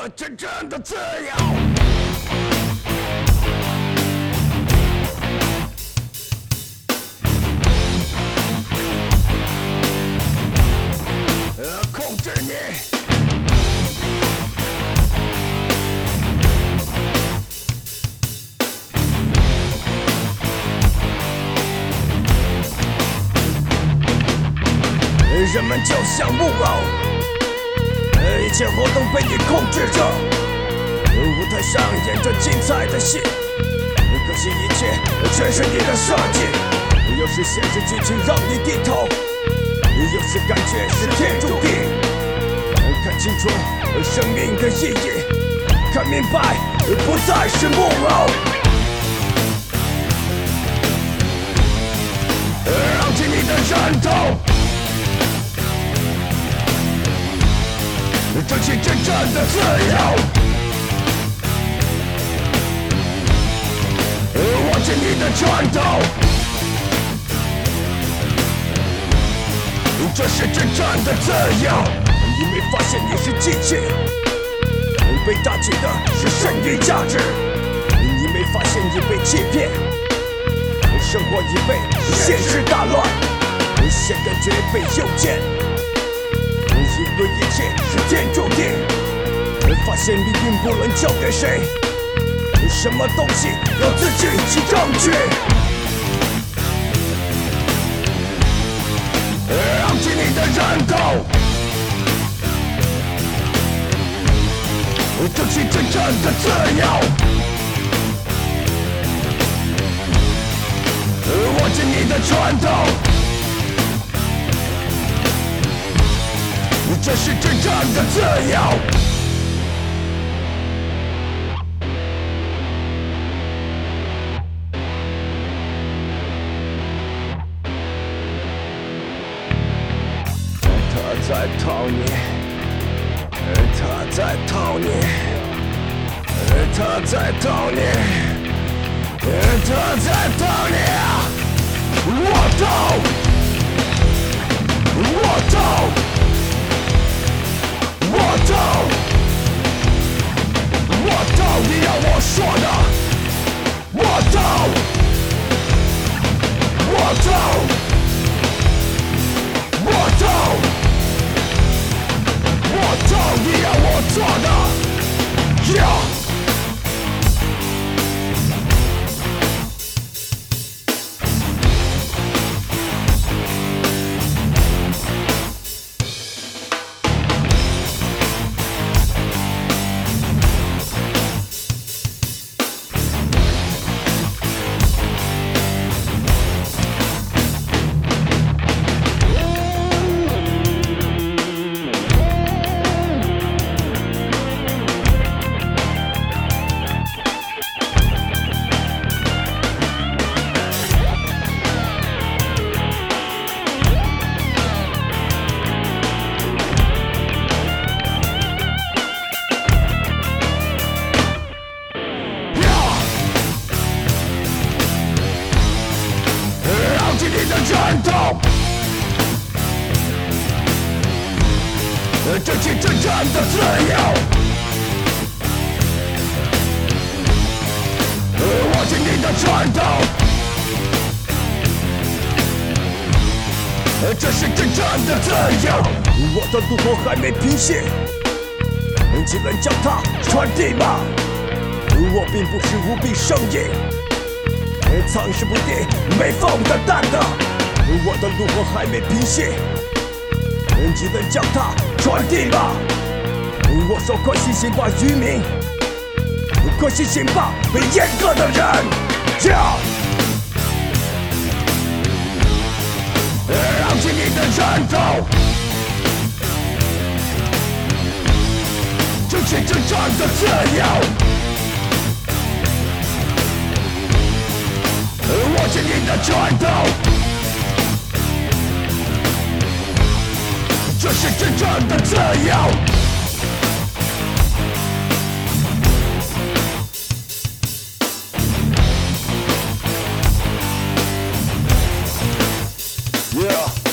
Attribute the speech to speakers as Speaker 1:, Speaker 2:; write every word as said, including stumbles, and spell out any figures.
Speaker 1: 了真正的自由。呃，控制你。人们就像木偶，一切活动被你控制着。舞台上演着精彩的戏，可惜一切全是你的设计。有时现实剧情让你低头，有时感觉是天注定。看清楚生命的意义，看明白不再是木偶。让起你的人头，争取真正的自由，握紧你的拳头，这是真正的自由。你没发现你是机器，被榨取的是剩余价值。你没发现你被欺骗，生活已被现实打乱，现感觉被诱骗。因为一切是天注定，发现命运不能交给谁，什么东西要自己去争取。让起你的人头，争取真正的自由，握紧你的拳头，这是真正的自由。他在套你，他在套你，他在套你，他在套你。我套，我套。我懂，我懂你要我说的，我懂，我懂，我懂，我懂你要我做的 ，Yeah。拳头，争取真正的自由，握紧你的拳头，这是真正的自由。我的怒火还没平息，只能将它传递吗？我并不是无病呻吟，藏尸不定没缝的蛋的。我的怒火还没平息，只能将它传递吧。我说快醒醒吧，渔民，快醒醒吧，被阉割的人。Yeah! 让起你的人头，争取真正的自由，握紧你的拳头，这是真正的自由。Yeah.